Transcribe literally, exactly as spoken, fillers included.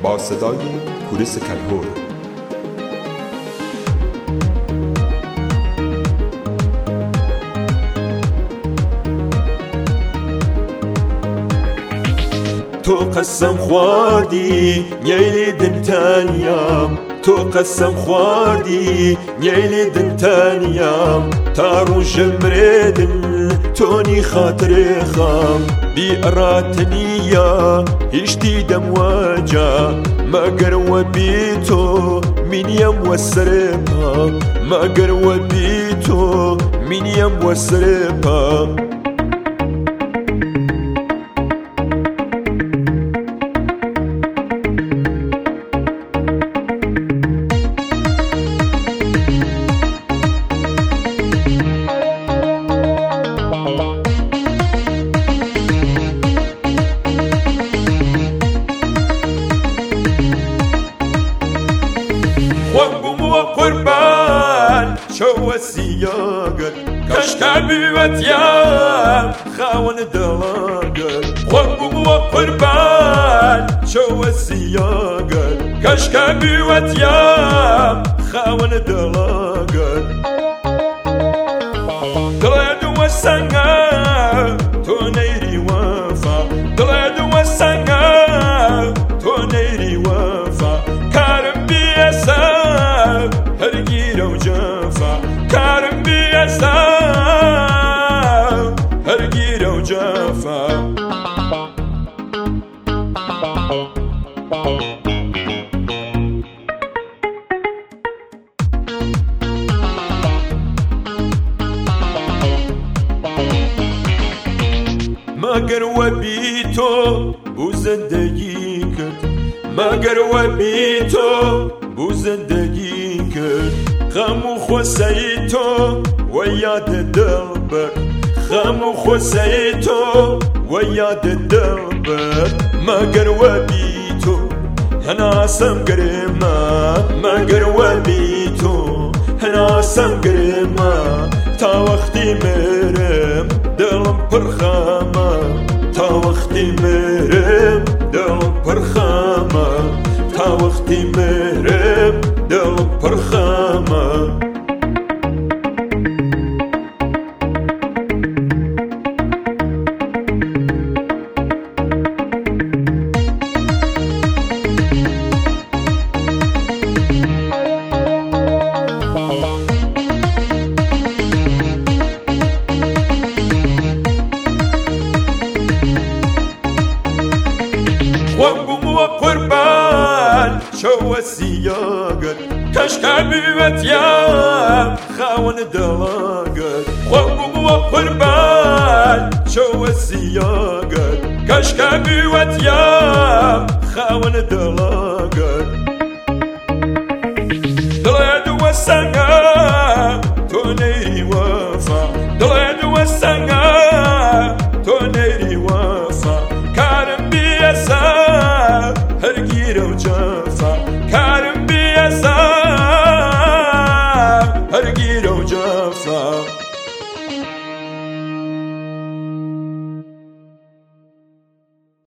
با صدای پولیس کلهور. تو قسم خواردی نیلی دنتانیم، تو قسم خواردی نیلی دنتانیم، تارو جمردن تونی خاطر خام بی اراتنیا هشتی دم واجا مگر و بی تو منیم و سرپا، مگر و بی تو منیم و سرپا. قربان شو السياقر كشكابي وتيام خاون دلاقر. وقبو قربان شو السياقر كشكابي وتيام خاون دلاقر. دلاد والسنة تونيري وفا، دلاد والسنة تونيري وفا. كارم بيسا هرگیر و جفا، کارم بیستا هرگیر و جفا. مگر و بی تو بو زندگی کرد، مگر و بی تو بو زندگی کرد. غم و خوسی تو و یاد دل بر، غم و خوسی تو و یاد دل بر. مگر و بی تو هناسم گرما، مگر و بی تو هناسم گرما. تا وقتی مرم دلم پر خامه، تا وقتی مرم دلم پر خامه، تا وقتی مرم دلم پر خامه. وقبو قربان شو السياقر كشكابي وتيام خاون دلاقر. وقبو قربان شو السياقر كشكابي وتيام خاون دلاقر. دلاد والسنة تونيري وفا، دلاد والسنة تونيري وفا. كارم بيسا هرگیر و جفا،